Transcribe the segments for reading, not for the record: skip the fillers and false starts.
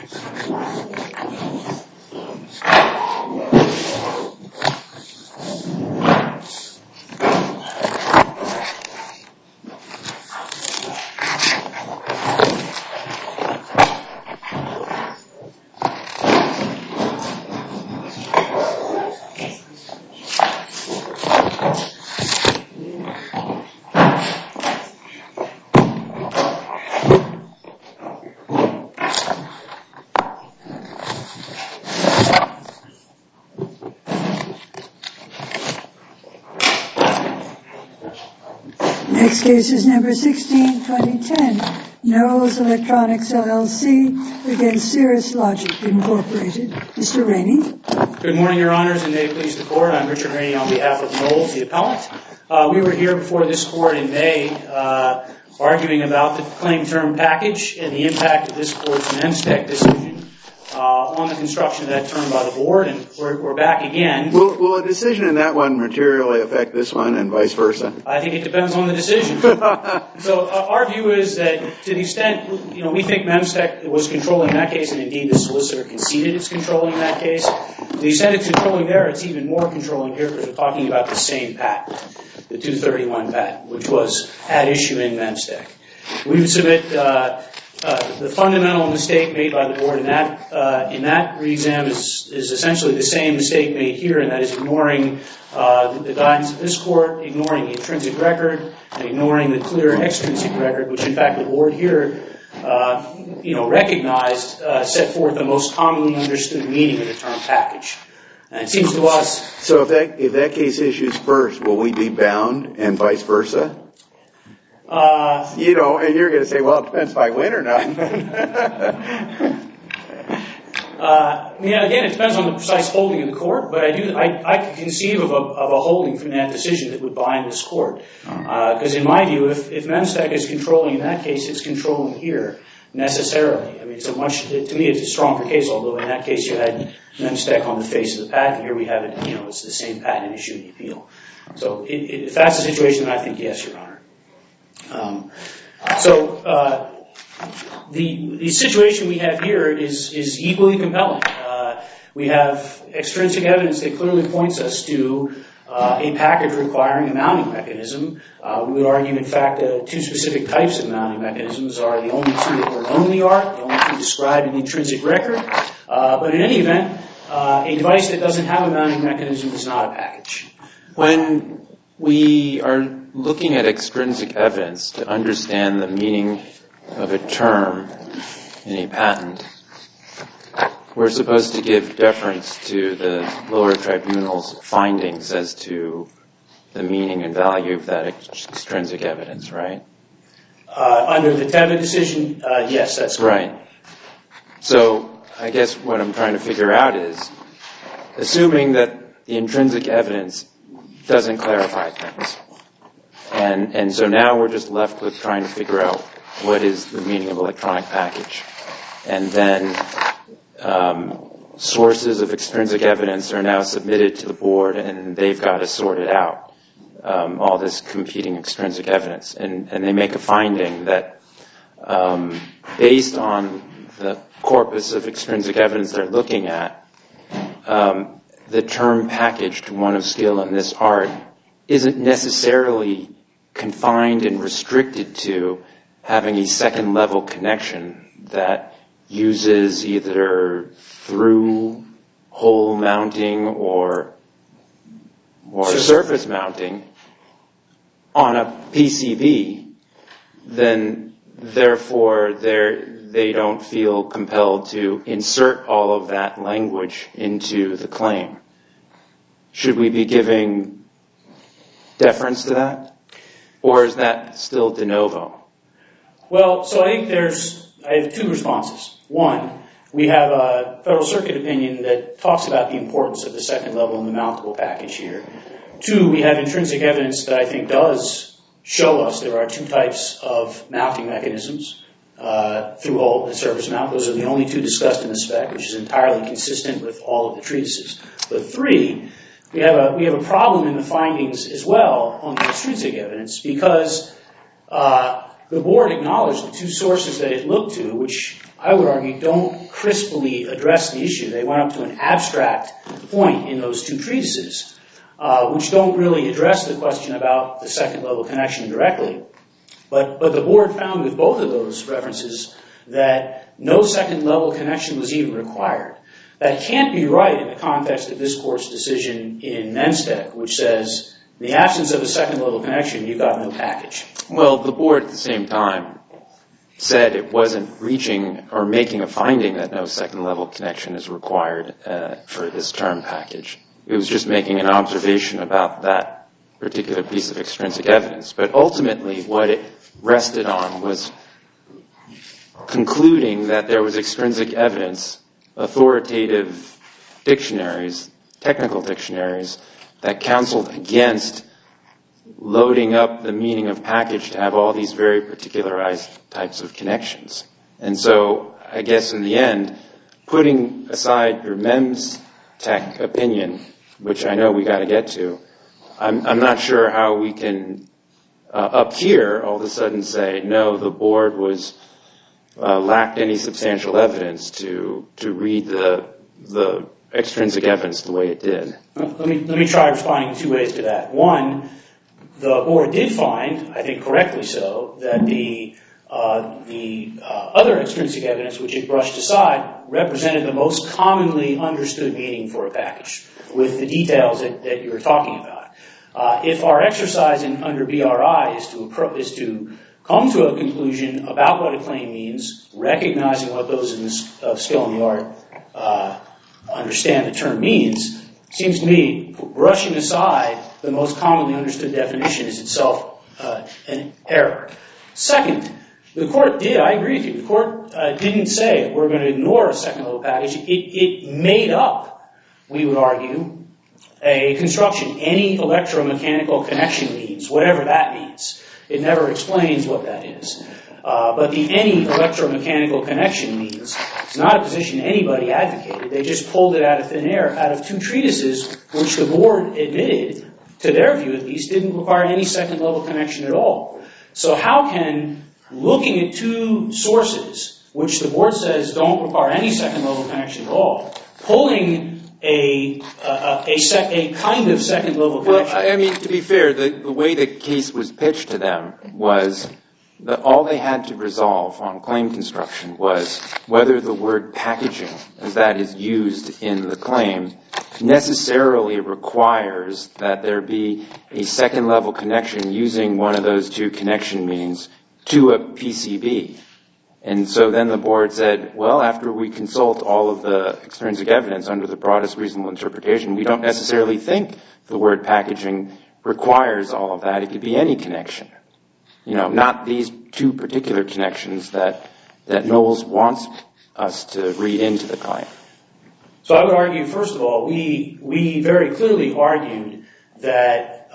Next case is number 16-2010, Knowles Electronics LLC against Cirrus Logic Incorporated. Mr. Rainey. Good morning, Your Honors, and may it please the Court. I'm Richard Rainey on behalf of Knowles, the appellant. We were here before this Court in May arguing about the claim term package and the impact of this Court's NEMSTEC decision on the construction of that term by the Board, and we're back again. Will a decision in that one materially affect this one and vice versa? I think it depends on the decision. So our view is that to the extent, we think NEMSTEC was controlling that case, and indeed the solicitor conceded it's controlling that case. To the extent it's controlling there, it's even more controlling here because we're talking about the same patent, the 231 patent, which was at issue in NEMSTEC. We would submit the fundamental mistake made by the Board in that re-exam is essentially the same mistake made here, and that is ignoring the guidance of this Court, ignoring the intrinsic record, and ignoring the clear extrinsic record, which in fact the Board here recognized set forth the most commonly understood meaning of the term package. And it seems to us... So if that case issues first, will we be bound and vice versa? And you're going to say, well, it depends if I win or not. Again, it depends on the precise holding of the Court, but I can conceive of a holding from that decision that would bind this Court. Because in my view, if NEMSTEC is controlling in that case, it's controlling here necessarily. I mean, to me, it's a stronger case, although in that case you had NEMSTEC on the face of the patent. Here we have it, it's the same patent issue in the appeal. So if that's the situation, then I think yes, Your Honor. The situation we have here is equally compelling. We have extrinsic evidence that clearly points us to a package requiring a mounting mechanism. We would argue, in fact, two specific types of mounting mechanisms are the only two that were known in the art, the only two described in the intrinsic record. But in any event, a device that doesn't have a mounting mechanism is not a package. When we are looking at extrinsic evidence to understand the meaning of a term in a patent, we're supposed to give deference to the lower tribunal's findings as to the meaning and value of that extrinsic evidence, right? Under the Teva decision, yes, that's correct. Right. So I guess what I'm trying to figure out is, assuming that the intrinsic evidence doesn't clarify things, and so now we're just left with trying to figure out what is the meaning of electronic package. And then sources of extrinsic evidence are now submitted to the Board, and they've got to sort it out, all this competing extrinsic evidence. And they make a finding that based on the corpus of extrinsic evidence they're looking at, the term package to one of skill in this art isn't necessarily confined and restricted to having a second level connection that uses either through hole mounting or surface mounting on a PCB, then therefore they don't feel compelled to insert all of that language into the claim. Should we be giving deference to that? Or is that still de novo? Well, so I think I have two responses. One, we have a Federal Circuit opinion that talks about the importance of the second level in the mountable package here. Two, we have intrinsic evidence that I think does show us there are two types of mounting mechanisms, through hole and surface mount. Those are the only two discussed in the spec, which is entirely consistent with all of the treatises. But three, we have a problem in the findings as well on the extrinsic evidence, because the board acknowledged the two sources that it looked to, which I would argue don't crisply address the issue. They went up to an abstract point in those two treatises, which don't really address the question about the second level connection directly. But the board found with both of those references that no second level connection was even required. That can't be right in the context of this court's decision in Menstech, which says, in the absence of a second level connection, you've got no package. Well, the board at the same time said it wasn't reaching or making a finding that no second level connection is required for this term package. It was just making an observation about that particular piece of extrinsic evidence. But ultimately, what it rested on was concluding that there was extrinsic evidence, authoritative dictionaries, technical dictionaries, that counseled against loading up the meaning of package to have all these very particularized types of connections. And so I guess in the end, putting aside your Menstech opinion, which I know we got to get to, I'm not sure how we can up here all of a sudden say, no, the board was lacked any substantial evidence to read the extrinsic evidence the way it did. Let me try responding in two ways to that. One, the board did find, I think correctly so, that the other extrinsic evidence which it brushed aside represented the most commonly understood meaning for a package, with the details that you were talking about. If our exercise under BRI is to come to a conclusion about what a claim means, recognizing what those of skill in the art understand the term means, seems to me brushing aside the most commonly understood definition is itself an error. Second, the court did, I agree with you, the court didn't say we're going to ignore a second level package. It made up, we would argue, a construction. Any electromechanical connection means, whatever that means. It never explains what that is. But the any electromechanical connection means it's not a position anybody advocated. They just pulled it out of thin air, out of two treatises, which the board admitted, to their view at least, didn't require any second level connection at all. So how can looking at two sources, which the board says don't require any second level connection at all, pulling a kind of second level connection? Well, I mean, to be fair, the way the case was pitched to them was that all they had to resolve on claim construction was whether the word packaging, as that is used in the claim, necessarily requires that there be a second level connection using one of those two connection means to a PCB. And so then the board said, well, after we consult all of the extrinsic evidence under the broadest reasonable interpretation, we don't necessarily think the word packaging requires all of that. It could be any connection. You know, not these two particular connections that Knowles wants us to read into the claim. So I would argue, first of all, we very clearly argued that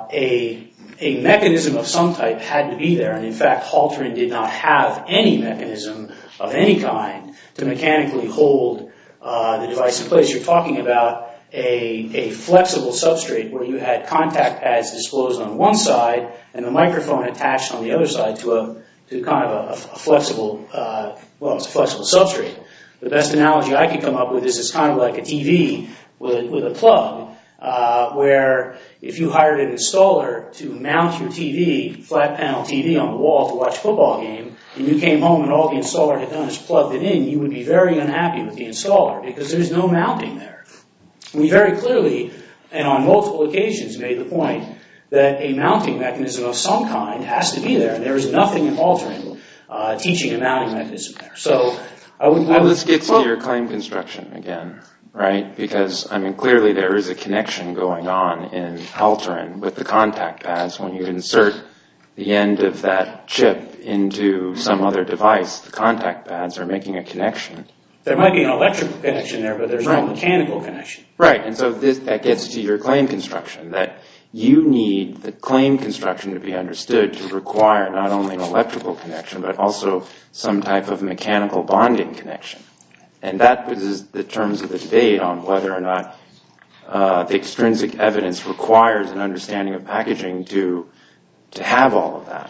a mechanism of some type had to be there. And in fact, Halterin did not have any mechanism of any kind to mechanically hold the device in place. You're talking about a flexible substrate where you had contact pads disclosed on one side and the microphone attached on the other side to kind of a flexible, it's a flexible substrate. The best analogy I could come up with is it's kind of like a TV with a plug, where if you hired an installer to mount your TV, flat panel TV on the wall to watch a football game, and you came home and all the installer had done is plugged it in, you would be very unhappy with the installer because there's no mounting there. We very clearly, and on multiple occasions, made the point that a mounting mechanism of some kind has to be there, and there is nothing in Halterin teaching a mounting mechanism there. So let's get to your claim construction again, right? Because, I mean, clearly there is a connection going on in Halterin with the contact pads. When you insert the end of that chip into some other device, the contact pads are making a connection. There might be an electrical connection there, but there's no mechanical connection. Right, and so that gets to your claim construction, that you need the claim construction to be understood to require not only an electrical connection, but also some type of mechanical bonding connection. And that was the terms of the debate on whether or not the extrinsic evidence requires an understanding of packaging to have all of that.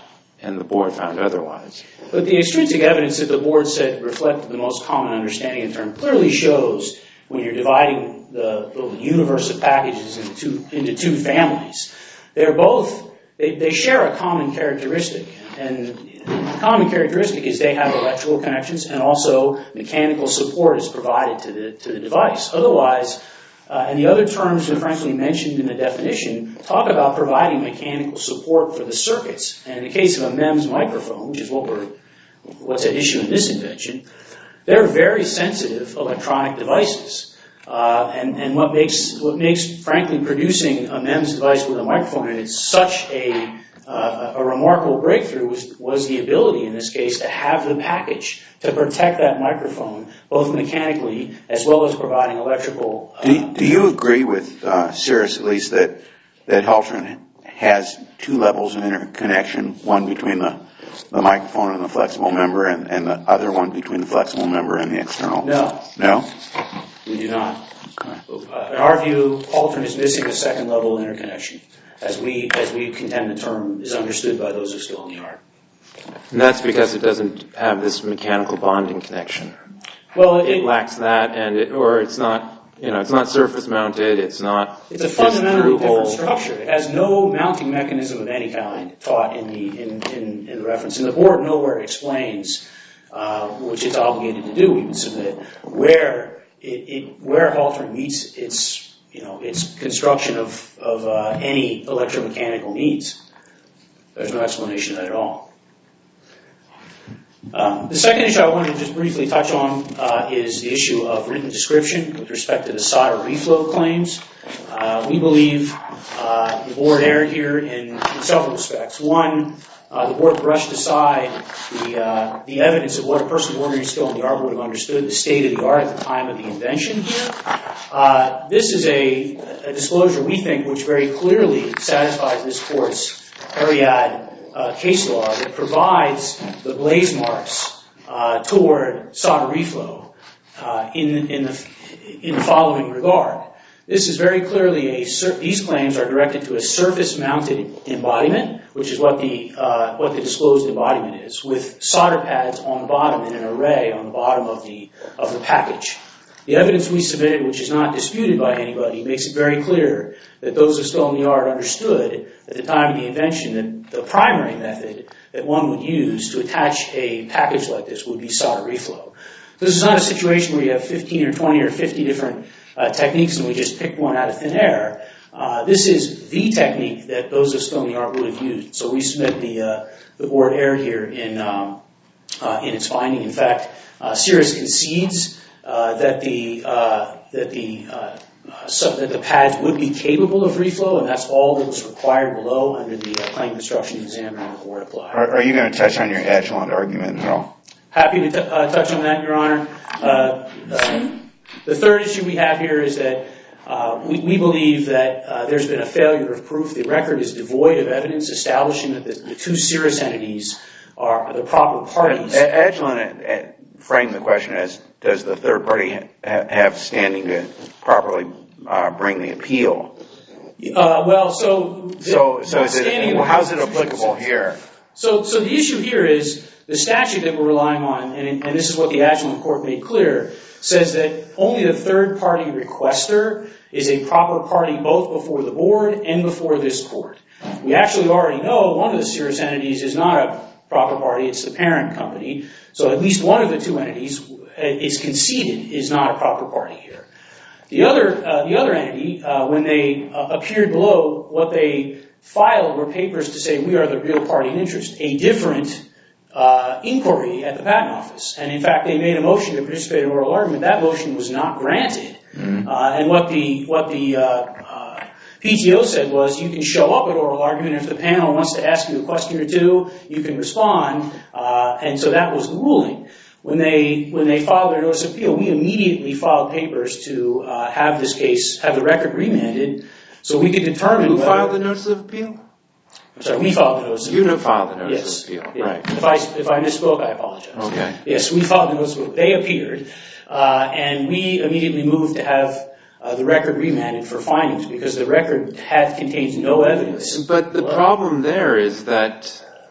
and the board found otherwise. But the extrinsic evidence that the board said reflected the most common understanding of the term clearly shows when you're dividing the universe of packages into two families, they share a common characteristic. And the common characteristic is they have electrical connections and also mechanical support is provided to the device. Otherwise, and the other terms that frankly mentioned in the definition talk about providing mechanical support for the circuits. And in the case of a MEMS microphone, which is what's at issue in this invention, they're very sensitive electronic devices. And what makes frankly producing a MEMS device with a microphone, and it's such a remarkable breakthrough was the ability in this case to have the package to protect that microphone both mechanically as well as providing electrical. Do you agree with Cirrus at least that Haltron has two levels of interconnection, one between the microphone and the flexible member and the other one between the flexible member and the external? No? We do not. Okay. In our view, Haltron is missing a second level interconnection, as we contend the term is understood by those who are still in the art. And that's because it doesn't have this mechanical bonding connection. Well, it lacks that, or it's not. It's not surface mounted. It's not. It's a fundamentally different structure. It has no mounting mechanism of any kind taught in the reference, and the board nowhere explains, which it's obligated to do. We would submit where Haltron meets its construction of any electromechanical needs. There's no explanation of that at all. The second issue I wanted to just briefly touch on is the issue of written description with respect to the solder reflow claims. We believe the board erred here in several respects. One, the board brushed aside the evidence of what a person of ordinary skill in the art would have understood, the state of the art at the time of the invention here. This is a disclosure, we think, which very clearly satisfies this court's Ariad case law that provides the blaze marks toward solder reflow in the following regard. This is very clearly these claims are directed to a surface-mounted embodiment, which is what the disclosed embodiment is, with solder pads on the bottom in an array on the bottom of the package. The evidence we submitted, which is not disputed by anybody, makes it very clear that those who still in the art understood at the time of the invention that the primary method that one would use to attach a package like this would be solder reflow. This is not a situation where you have 15 or 20 or 50 different techniques and we just pick one out of thin air. This is the technique that those who still in the art would have used. So we submit the board erred here in its finding. In fact, Cirrus concedes that the pads would be capable of reflow, and that's all that was required below under the claim construction examiner and the board applied. Are you going to touch on your Agilent argument at all? Happy to touch on that, Your Honor. The third issue we have here is that we believe that there's been a failure of proof. The record is devoid of evidence establishing that the two Cirrus entities are the proper parties. Agilent framed the question as, does the third party have standing to properly bring the appeal? How's it applicable here? So the issue here is the statute that we're relying on, and this is what the Agilent court made clear, says that only the third party requester is a proper party both before the board and before this court. We actually already know one of the Cirrus entities is not a proper party, it's the parent company. So at least one of the two entities is conceded is not a proper party here. The other entity, when they appeared below, what they filed were papers to say we are the real party in interest, a different inquiry at the patent office. And in fact, they made a motion to participate in oral argument. That motion was not granted. And what the PTO said was you can show up at oral argument if the panel wants to ask you a question or two, you can respond. And so that was the ruling. When they filed their notice of appeal, we immediately filed papers to have this case, have the record remanded, so we could determine who filed the notice of appeal? I'm sorry, we filed the notice of appeal. You filed the notice of appeal, right. If I misspoke, I apologize. Okay. Yes, we filed the notice of appeal. They appeared, and we immediately moved to have the record remanded for findings because the record contains no evidence. But the problem there is that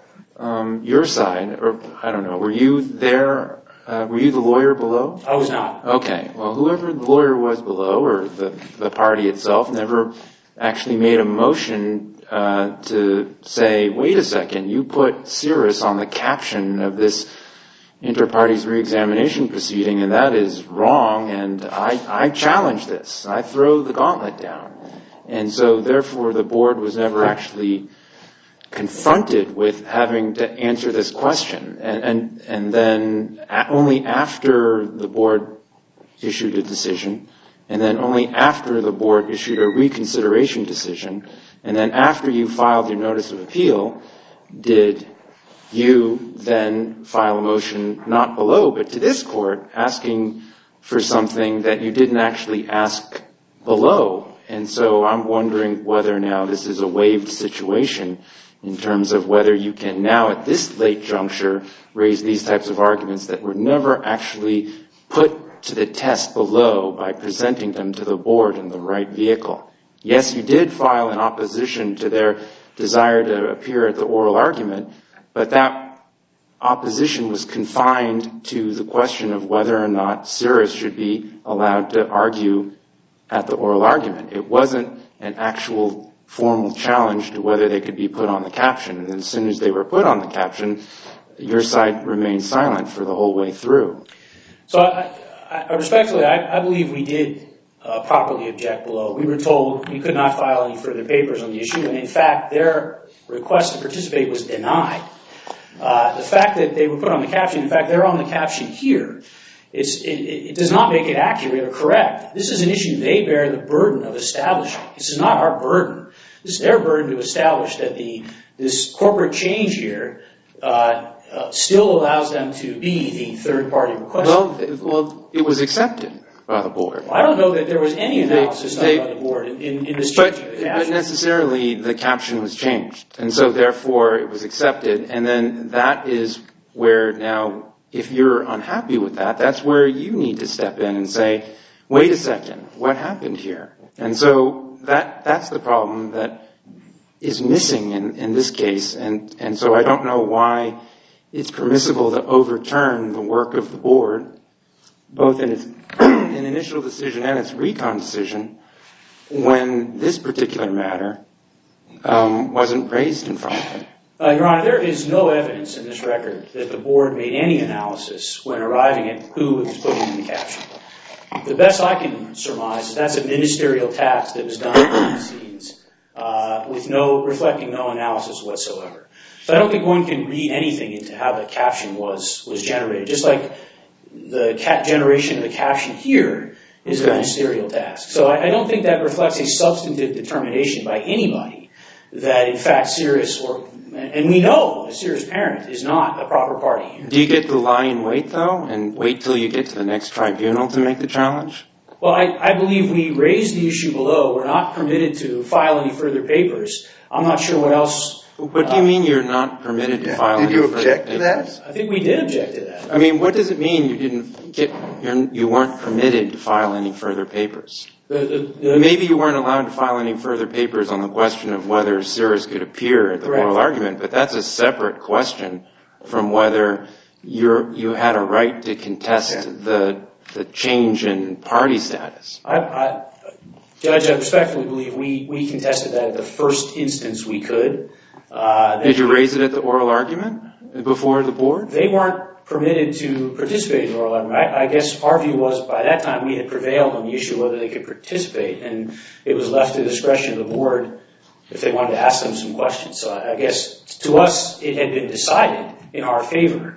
your side, or I don't know, were you there? Were you the lawyer below? I was not. Okay. Well, whoever the lawyer was below, or the party itself, never actually made a motion to say, wait a second, you put Cirrus on the caption of this inter-parties re-examination proceeding, and that is wrong, and I challenge this. I throw the gauntlet down. And so, therefore, the board was never actually confronted with having to answer this question. And then only after the board issued a decision, and then only after the board issued a reconsideration decision, and then after you filed your notice of appeal, did you then file a motion not below, but to this court, asking for something that you didn't actually ask below. And so I'm wondering whether now this is a waived situation in terms of whether you can now at this late juncture raise these types of arguments that were never actually put to the test below by presenting them to the board in the right vehicle. Yes, you did file an opposition to their desire to appear at the oral argument, but that opposition was confined to the question of whether or not Cirrus should be allowed to argue at the oral argument. It wasn't an actual formal challenge to whether they could be put on the caption. And as soon as they were put on the caption, your side remained silent for the whole way through. So I respectfully, I believe we did properly object below. We were told we could not file any further papers on the issue, and in fact, their request to participate was denied. The fact that they were put on the caption, in fact, they're on the caption here. It does not make it accurate or correct. This is an issue they bear the burden of establishing. This is not our burden. This is their burden to establish that this corporate change here still allows them to be the third-party requester. Well, it was accepted by the board. I don't know that there was any analysis done by the board in this change of the caption. But necessarily, the caption was changed. And so, therefore, it was accepted. And then that is where now, if you're unhappy with that, that's where you need to step in and say, wait a second, what happened here? And so that's the problem that is missing in this case. And so I don't know why it's permissible to overturn the work of the board, both in its initial decision and its recon decision, when this particular matter wasn't raised in front of it. Your Honor, there is no evidence in this record that the board made any analysis when arriving at who it was putting in the caption. The best I can surmise is that's a ministerial task that was done behind the scenes with reflecting no analysis whatsoever. So I don't think one can read anything into how the caption was generated. Just like the generation of the caption here is a ministerial task. So I don't think that reflects a substantive determination by anybody that, in fact, Cirrus, and we know the Cirrus parent is not a proper party here. Do you get to lie in wait, though, and wait till you get to the next tribunal to make the challenge? Well, I believe we raised the issue below. We're not permitted to file any further papers. I'm not sure what else. What do you mean you're not permitted to file any further papers? Did you object to that? I think we did object to that. I mean, what does it mean you weren't permitted to file any further papers? Maybe you weren't allowed to file any further papers on the question of whether Cirrus could appear at the oral argument, but that's a separate question from whether you had a right to contest the change in party status. Judge, I respectfully believe we contested that at the first instance we could. Did you raise it at the oral argument before the board? They weren't permitted to participate in the oral argument. I guess our view was by that time we had prevailed on the issue whether they could participate, and it was left to the discretion of the board if they wanted to ask them some questions. So I guess to us it had been decided in our favor.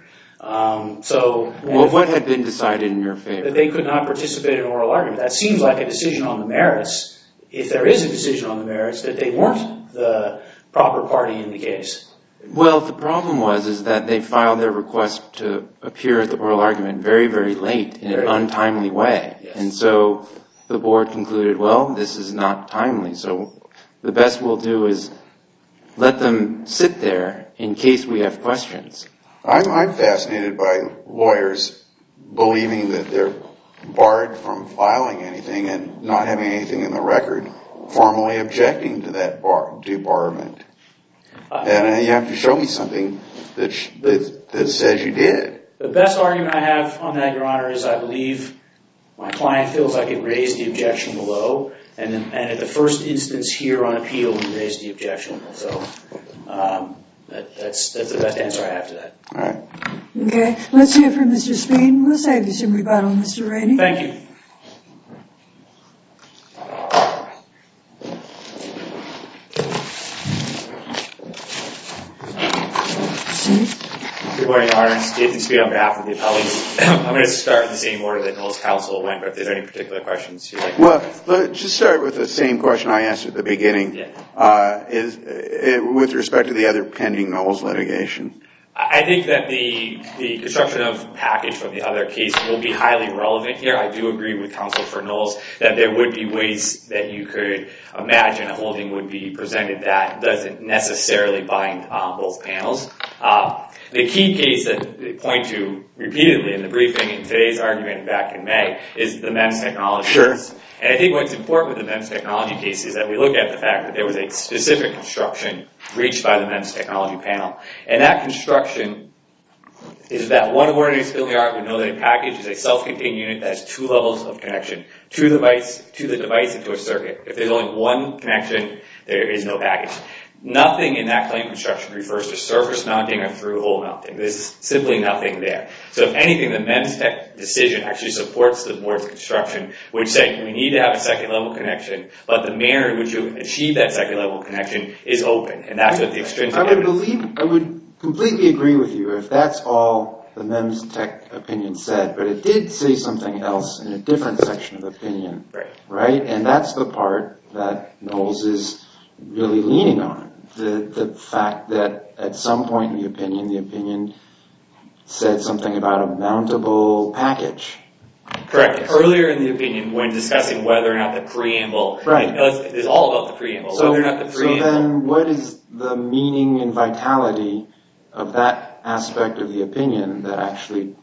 What had been decided in your favor? That they could not participate in an oral argument. That seems like a decision on the merits. If there is a decision on the merits, that they weren't the proper party in the case. Well, the problem is that they filed their request to appear at the oral argument very, very late in an untimely way. Yes. And so the board concluded, well, this is not timely. So the best we'll do is let them sit there in case we have questions. I'm fascinated by lawyers believing that they're barred from filing anything and not having anything in the record, formally objecting to that debarment. And you have to show me something that says you did. The best argument I have on that, Your Honor, is I believe my client feels like it raised the objection below, and at the first instance here on appeal, we raised the objection. So that's the best answer I have to that. All right. Okay, let's hear from Mr. Speed. We'll save you some rebuttal, Mr. Rainey. Thank you. Good morning, Your Honor. Nathan Speed on behalf of the appellees. I'm going to start in the same order that Knowles' counsel went, but if there's any particular questions you'd like to ask. Well, let's just start with the same question I asked at the beginning. Yeah. With respect to the other pending Knowles litigation. I think that the construction of package from the other case will be highly relevant here. I do agree with counsel for Knowles that there would be ways that you could imagine a holding would be presented that doesn't necessarily bind both panels. The key case that they point to repeatedly in the briefing in today's argument back in May is the MEMS technology case. And I think what's important with the MEMS technology case is that we look at the fact that there was a specific construction reached by the MEMS technology panel. And that construction is that one ordinary skill in the art would know that a package is a self-contained unit that has two levels of connection to the device and to a circuit. If there's only one connection, there is no package. Nothing in that claim construction refers to surface mounting or through-hole mounting. There's simply nothing there. So if anything, the MEMS tech decision actually supports the board's construction, which say we need to have a second-level connection, but the manner in which you achieve that second-level connection is open, and that's what the extrinsic evidence... I would completely agree with you if that's all the MEMS tech opinion said, but it did say something else in a different section of the opinion, right? And that's the part that Knowles is really leaning on. The fact that at some point in the opinion said something about a mountable package. Correct. Earlier in the opinion, when discussing whether or not the preamble, it's all about the preamble. So, whether or not the preamble, so then what is the meaning and vitality of that aspect of the opinion that actually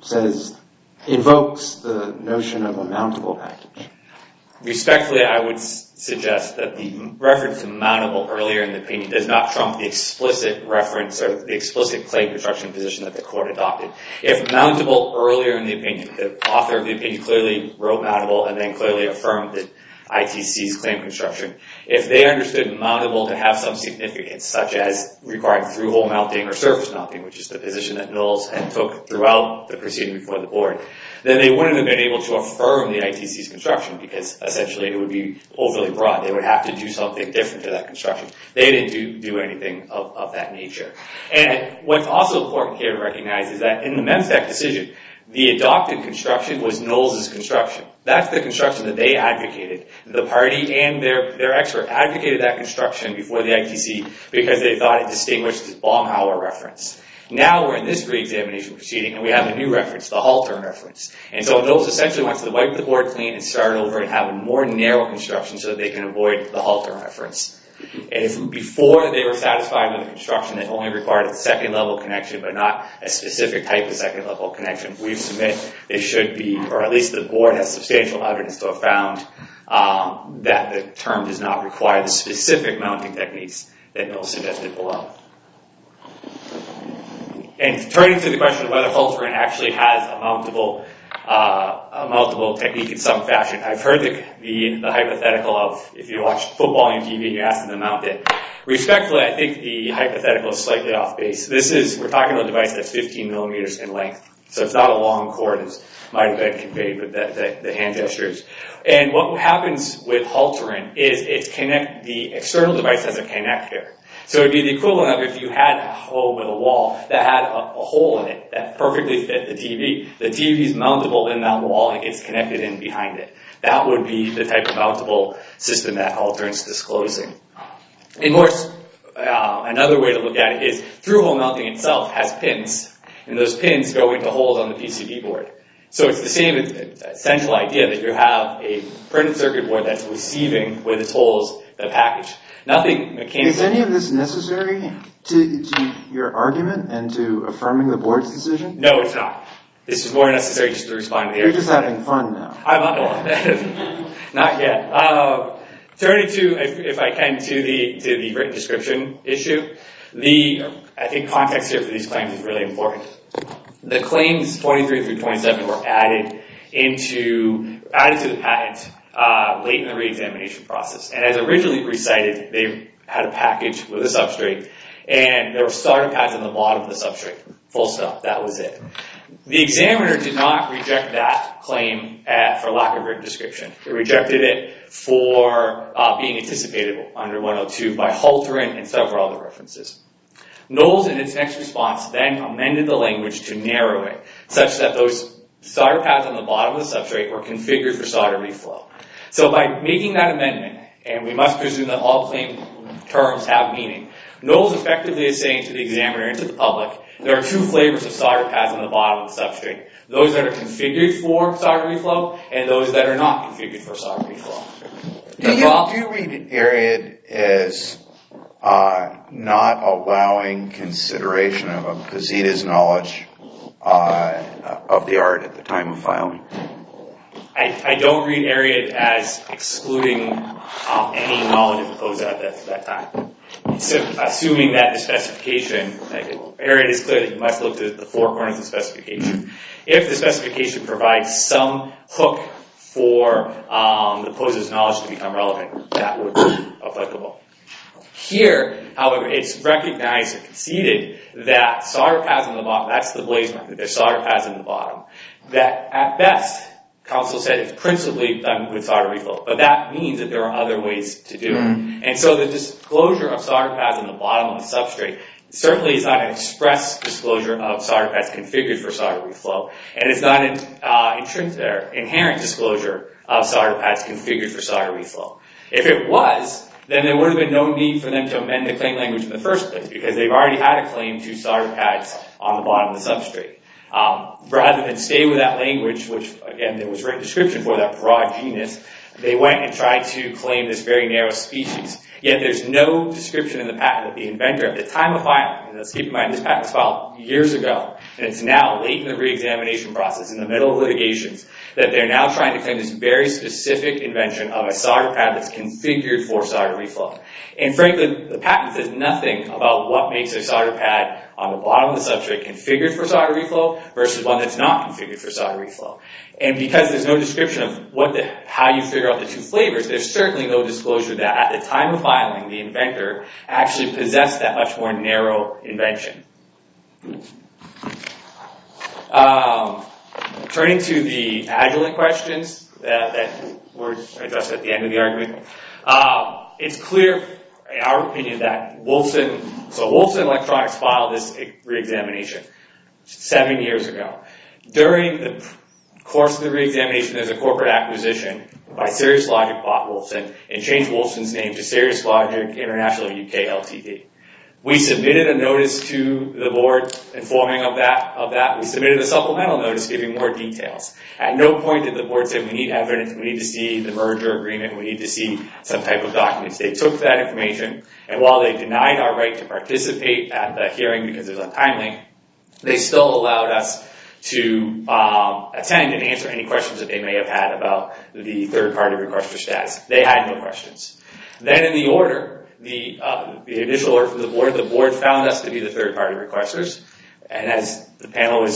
invokes the notion of a mountable package? Respectfully, I would suggest that the reference to mountable earlier in the opinion does not trump the explicit reference or the explicit claim construction position that the court adopted. If mountable earlier in the opinion, the author of the opinion clearly wrote mountable and then clearly affirmed that ITC's claim construction. If they understood mountable to have some significance, such as requiring through-hole mounting or surface mounting, which is the position that Knowles had took throughout the proceeding before the board, then they wouldn't have been able to affirm the ITC's construction because essentially it would be overly broad. They would have to do something different to that construction. They didn't do anything of that nature. And what's also important here to recognize is that in the MEMSTEC decision, the adopted construction was Knowles' construction. That's the construction that they advocated. The party and their expert advocated that construction before the ITC because they thought it distinguished the Baumhauer reference. Now we're in this re-examination proceeding and we have a new reference, the Haltern reference. And so Knowles essentially wants to wipe the board clean and start over and have a more narrow construction so that they can avoid the Haltern reference. And if before they were satisfied with a construction that only required a second level connection but not a specific type of second level connection, we submit they should be, or at least the board has substantial evidence to have found that the term does not require the specific mounting techniques that Knowles suggested below. And turning to the question of whether Haltern actually has a mountable technique in some fashion, I've heard the hypothetical of if you watch football on TV and you ask them to mount it. Respectfully, I think the hypothetical is slightly off base. We're talking about a device that's 15 millimeters in length. So it's not a long cord as might have been conveyed with the hand gestures. And what happens with Haltern is the external device has a connector. So it would be the equivalent of if you had a home with a wall that had a hole in it that perfectly fit the TV. The TV is mountable in that wall and it's connected in behind it. That would be the type of mountable system that Haltern is disclosing. And another way to look at it is through-hole mounting itself has pins, and those pins go into holes on the PCB board. So it's the same essential idea that you have a printed circuit board that's receiving with its holes the package. Nothing mechanical. Is any of this necessary to your argument and to affirming the board's decision? No, it's not. This is more necessary just to respond to the You're just having fun now. Not yet. Turning to, if I can, to the written description issue. I think context here for these claims is really important. The claims 23 through 27 were added to the patent late in the re-examination process. And as originally recited, they had a package with a substrate, and there were starter pads on the bottom of the substrate. Full stop. That was it. The examiner did not reject that claim for lack of written description. It rejected it for being anticipated under 102 by Halterin and several other references. Knowles, in its next response, then amended the language to narrow it, such that those solder pads on the bottom of the substrate were configured for solder reflow. So by making that amendment, and we must presume that all claim terms have meaning, Knowles effectively is saying to the examiner and to the public, there are two flavors of solder pads on the bottom of the substrate. Those that are configured for solder reflow, and those that are not configured for solder reflow. Do you read Ariad as not allowing consideration of a Posita's knowledge of the art at the time of filing? I don't read Ariad as excluding any knowledge of the Posita at that time. So assuming that the specification, Ariad is clear that you must look at the four corners of the specification. If the specification provides some hook for the Posita's knowledge to become relevant, that would be applicable. Here, however, it's recognized and conceded that solder pads on the bottom, that's the blaze mark, that there's solder pads on the bottom, that at best, counsel said it's principally done with solder reflow, but that means that there are other ways to do it. And so the disclosure of solder pads on the bottom of the substrate certainly is not an express disclosure of solder pads configured for solder reflow, and it's not an inherent disclosure of solder pads configured for solder reflow. If it was, then there would have been no need for them to amend the claim language in the first place, because they've already had a claim to solder pads on the bottom of the substrate. Rather than stay with that language, which, again, there was written description for that broad genus, they went and tried to claim this very narrow species. Yet there's no description in the patent that the inventor, at the time of filing, and let's keep in mind, this patent was filed years ago, and it's now late in the re-examination process, in the middle of litigations, that they're now trying to claim this very specific invention of a solder pad that's configured for solder reflow. And frankly, the patent says nothing about what makes a solder pad on the bottom of the substrate configured for solder reflow versus one that's not configured for solder reflow. And because there's no description of how you figure out the two flavors, there's certainly no disclosure that at the time of filing, the inventor actually possessed that much more narrow invention. Turning to the Agilent questions that were addressed at the end of the argument, it's clear, in our opinion, that Wolfson Electronics filed this re-examination 7 years ago. During the course of the re-examination, there's a corporate acquisition by Sirius Logic bought Wolfson and changed Wolfson's name to Sirius Logic International UK Ltd. We submitted a notice to the board informing of that. We submitted a supplemental notice giving more details. At no point did the board say, we need evidence, we need to see the merger agreement, we need to see some type of documents. They took that information, and while they denied our right to participate at the hearing because it was untimely, they still allowed us to attend and answer any questions that they may have had about the third-party requester status. They had no questions. Then in the order, the initial order from the board found us to be the third-party requesters. And as the panel was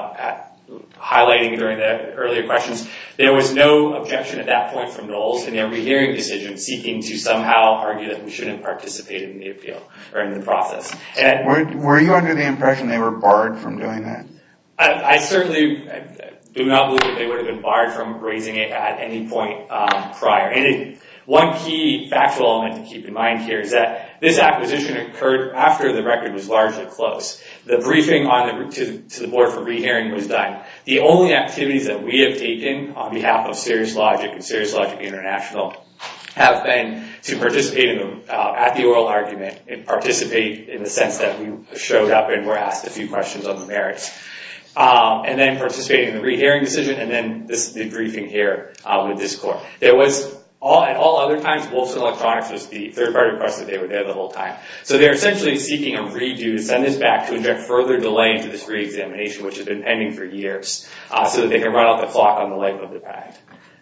highlighting during the earlier questions, there was no objection at that point from Knowles in their rehearing decision seeking to somehow argue that we shouldn't participate in the appeal or in the process. And were you under the impression they were barred from doing that? I certainly do not believe that they would have been barred from raising it at any point prior. And one key factual element to keep in mind here is that this acquisition occurred after the record was largely closed. The briefing to the board for rehearing was done. The only activities that we have taken on behalf of Sirius Logic and Sirius Logic International have been to participate at the oral argument and participate in the sense that we showed up and were asked a few questions on the merits. And then participating in the rehearing decision, and then the briefing here with this court. There was at all other times, Wolfson Electronics was the third-party requester. They were there the whole time. So they're essentially seeking a redo to send this back to inject further delay into this re-examination, which has been pending for years, so that they can run out the clock on the life of the patent.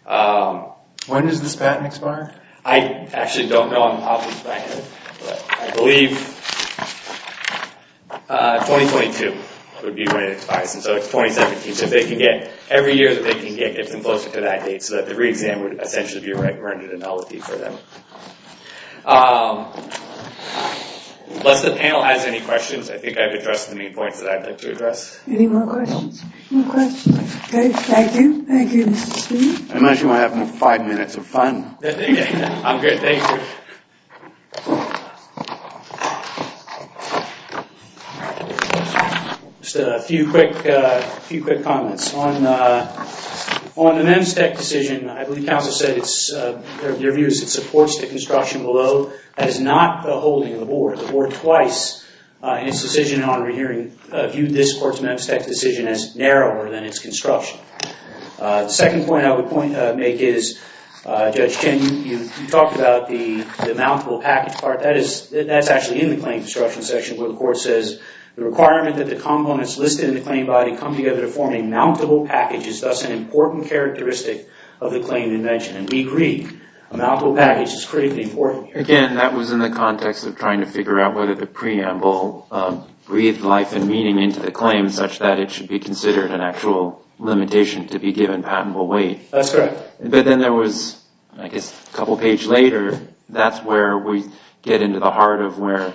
When does this patent expire? I actually don't know on the top of my head, but I believe 2022 would be when it expires, and so it's 2017. So if they can get, every year that they can get, gets them closer to that date, so that the re-exam would essentially be rendered a nullity for them. Unless the panel has any questions, I think I've addressed the main points that I'd like to address. Any more questions? No questions? Okay, thank you. Thank you, Mr. Speed. Unless you want to have 5 minutes of fun. I'm good, thank you. Just a few quick comments on the MEMSTEC decision. I believe counsel said it's their view is it supports the construction below. That is not the holding of the board. The board twice in its decision on rehearing viewed this court's MEMSTEC decision as narrower than its construction. The second point I would make is Judge Chen, you talked about the mountable package part. That's actually in the claim construction section where the court says the requirement that the components listed in the claim body come together to form a mountable package is thus an important characteristic of the claimed invention. And we agree, a mountable package is critically important here. Again, that was in the context of trying to figure out whether the preamble breathed life and meaning into the claim such that it should be considered an actual limitation to be given patentable weight. That's correct. But then there was, I guess, a couple pages later, that's where we get into the heart of where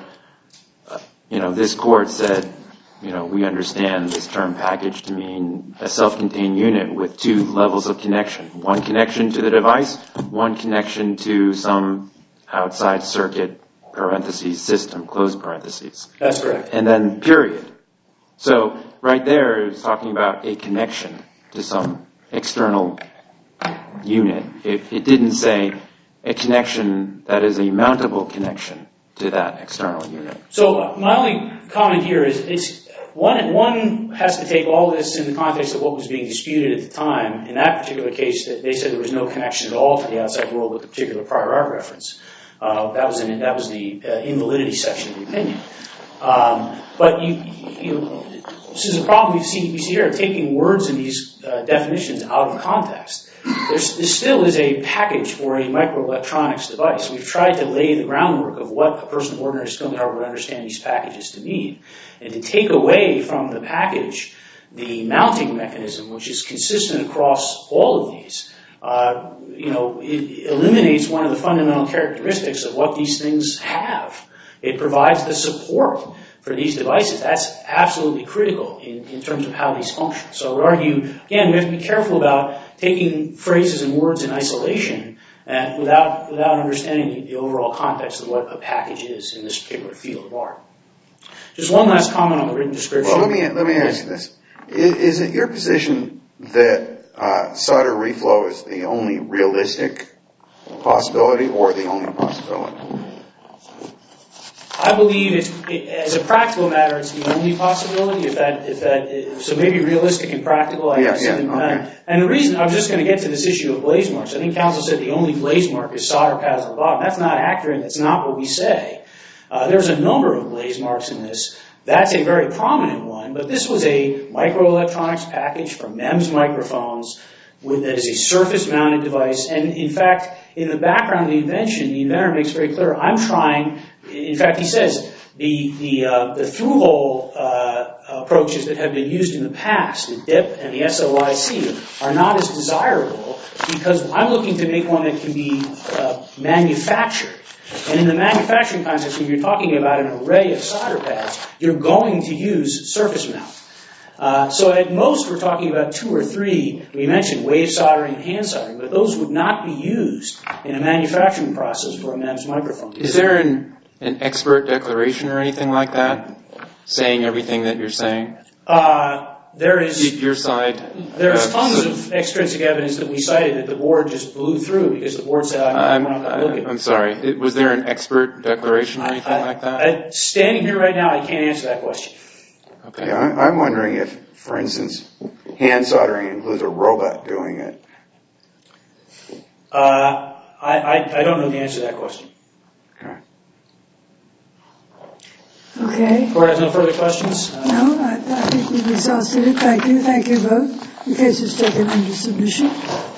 this court said, we understand this term package to mean a self-contained unit with two levels of connection. One connection to the device, one connection to some outside circuit, parentheses, system, close parentheses. That's correct. And then period. So right there, it's talking about a connection to some external unit. It didn't say a connection that is a mountable connection to that external unit. So my only comment here is one has to take all this in the context of what was being disputed at the time. In that particular case, they said there was no connection at all to the outside world with the particular prior art reference. That was the invalidity section of the opinion. But this is a problem we see here, taking words in these definitions out of context. There still is a package for a microelectronics device. We've tried to lay the groundwork of what a person of ordinary skill in the art would understand these packages to mean. And to take away from the package the mounting mechanism, which is consistent across all of these, it eliminates one of the fundamental characteristics of what these things have. It provides the support for these devices. That's absolutely critical in terms of how these function. So I would argue, again, we have to be careful about taking phrases and words in isolation and without understanding the overall context of what a package is in this particular field of art. Just one last comment on the written description. Well, let me ask you this. Is it your position that solder reflow is the only realistic possibility or the only possibility? I believe as a practical matter, it's the only possibility. So maybe realistic and practical. Okay. And the reason I was just going to get to this issue of blaze marks. I think counsel said the only blaze mark is solder pads on the bottom. That's not accurate. That's not what we say. There's a number of blaze marks in this. That's a very prominent one. But this was a microelectronics package from MEMS microphones that is a surface-mounted device. And in fact, in the background of the invention, the inventor makes very clear, I'm trying. In fact, he says the through-hole approaches that have been used in the past, the DIP and the SOIC, are not as desirable because I'm looking to make one that can be manufactured. And in the manufacturing context, when you're talking about an array of solder pads, you're going to use surface mount. So at most, we're talking about 2 or 3. We mentioned wave soldering and hand soldering, but those would not be used in a manufacturing process for a MEMS microphone. Is there an expert declaration or anything like that saying everything that you're saying? There is. Your side. There's tons of extrinsic evidence that we cited that the board just blew through because the board said, I'm not going to look at it. I'm sorry. Was there an expert declaration or anything like that? Standing here right now, I can't answer that question. Okay. Yeah, I'm wondering if, for instance, hand soldering includes a robot doing it. I don't know the answer to that question. Okay. Court has no further questions? No, I think we've exhausted it. Thank you. Thank you both. The case is taken under submission.